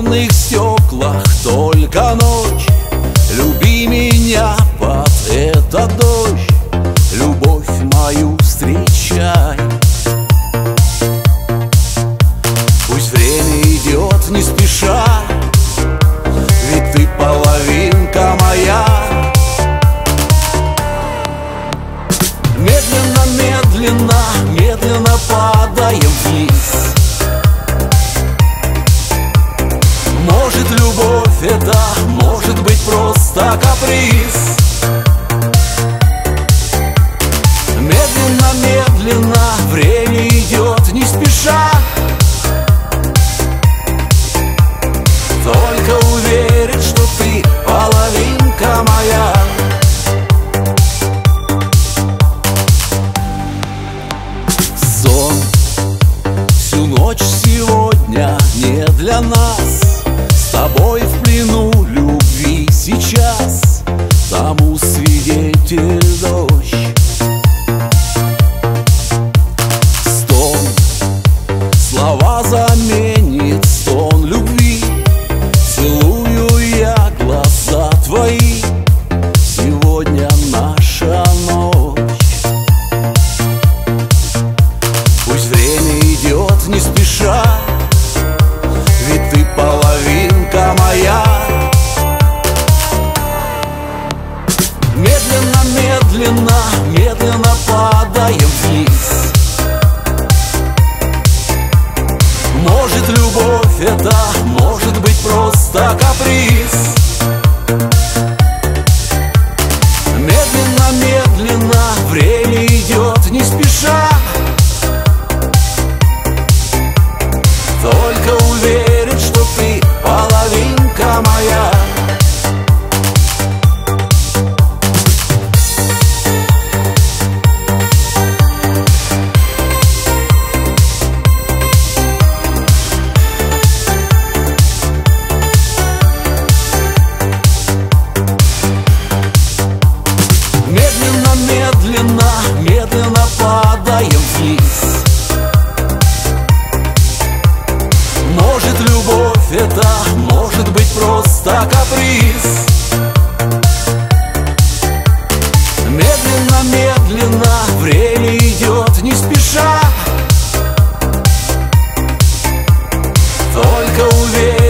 оконных стеклах только ночь. Люби меня под этот дождь, любовь мою встречай. Пусть время идет не спеша, ведь ты половинка моя. Медленно, медленно, медленно падаем вниз. Может, любовь это, может быть, просто каприз. Медленно, медленно, время идет не спеша. Только уверен, что ты половинка моя. Сон всю ночь сегодня не для нас. С тобой в плену любви сейчас, тому свидетель дождь. Стон слова заменит стон любви. Целую я глаза твои, сегодня наша ночь. Пусть время идет не спеша, ведь ты половинка моя. Медленно, медленно, медленно падаем вниз. Может, любовь это, может быть, просто каприз. Медленно, медленно, время идет не спеша. Только уверен, что ты половинка моя. Медленно, медленно, медленно падаем вниз. Может, любовь это, может быть, просто каприз. Медленно, медленно, время идет не спеша. Только уверен,